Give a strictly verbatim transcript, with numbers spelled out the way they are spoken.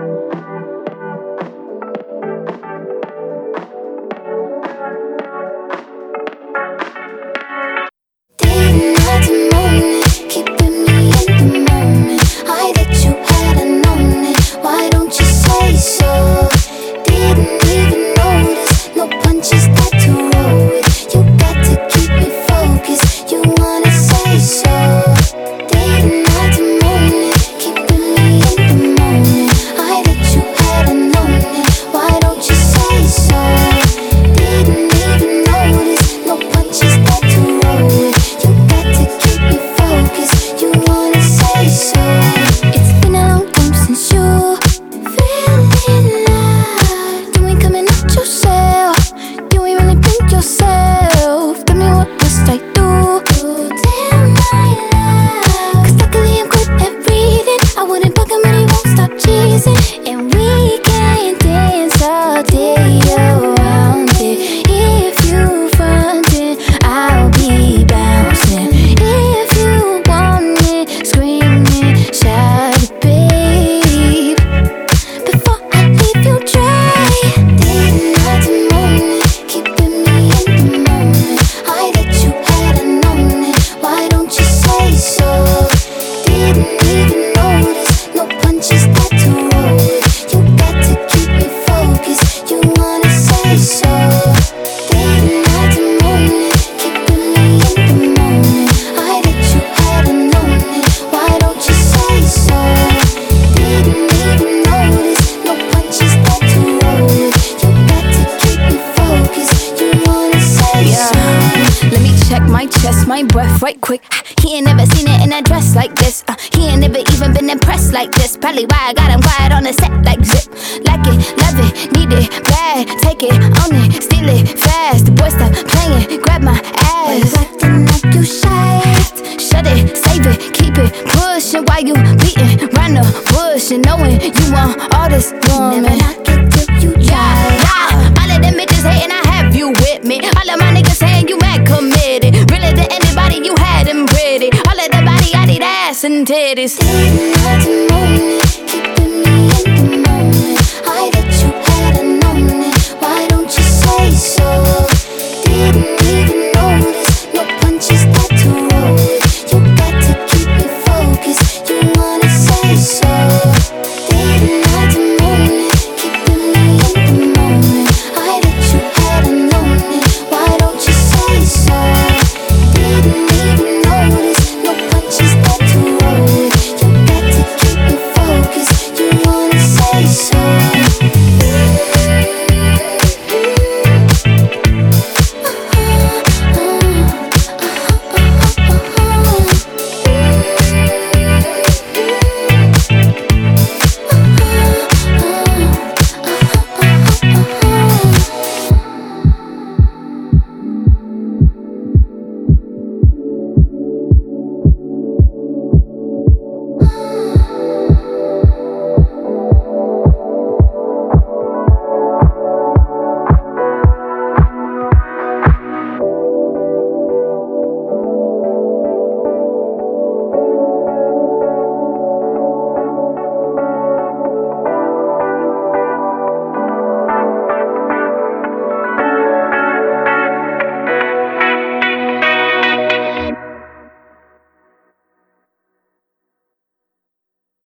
My chest, my breath right quick. He ain't never seen it in a dress like this. uh, He ain't never even been impressed like this. Probably why I got him quiet on the set like zip. Like it, love it, need it, bad. Take it, own it, steal it, fast. The boy stop playing, grab my ass. You acting like you shy. Shut it, save it, keep it pushing while you beating round the bush and knowing you want all this woman. Never knock it till you try. Yeah, yeah. All of them bitches hating, I have you with me. All of my niggas saying you mad committed. Really to anybody, you had them pretty. All of the body, I need ass and titties. Didn't have to moan.